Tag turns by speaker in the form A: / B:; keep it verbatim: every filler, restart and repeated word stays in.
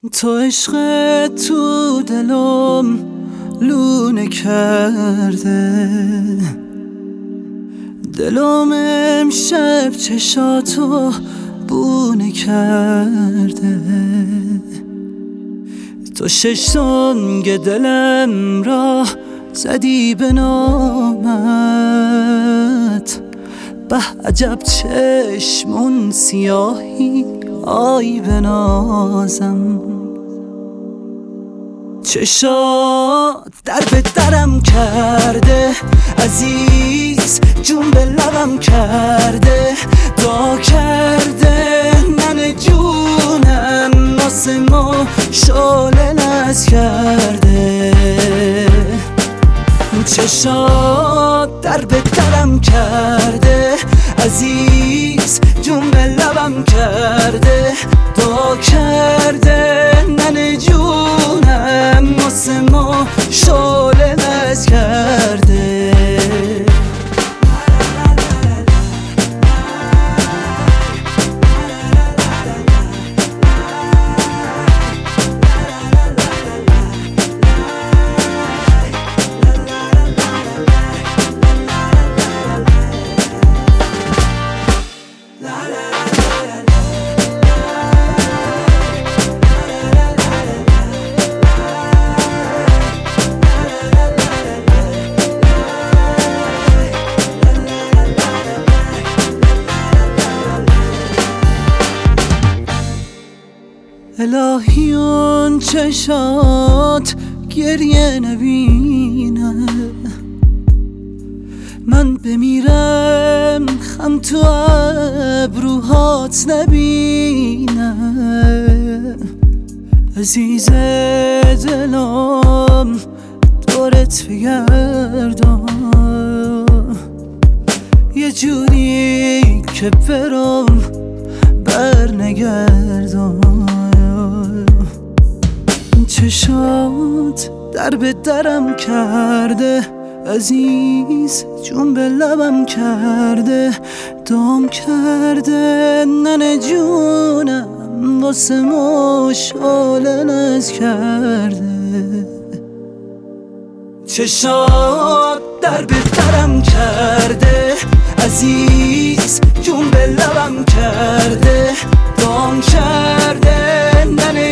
A: تو عشق تو دلم لونه کرده، دلم امشب چشاتو بونه کرده. تو شش سنگ دلم را زدی به نامت، به عجب چشمون سیاهی آی بنازم. چشات در به درم کرده عزیز، جون به لبم کرده، دا کرده من جونم واسه ما شعله نز کرده. چشات در به درم کرده عزیز، جون به لبم کرده، دا کرده من جونم واسه ما شعله نز کرده. الهی اون چشات گریه نبینه، من بمیرم خم تو ابروهات نبینه. عزیز دلم دورت بگردم، یه جوری که برم بر نگردم. چشات در به درم کرده عزیز، جون به لبم کرده، دام کرده ننه جونم واسه ما شعله نز کرده. چشات در به درم کرده عزیز، جون به لبم کرده، دام کرده ننه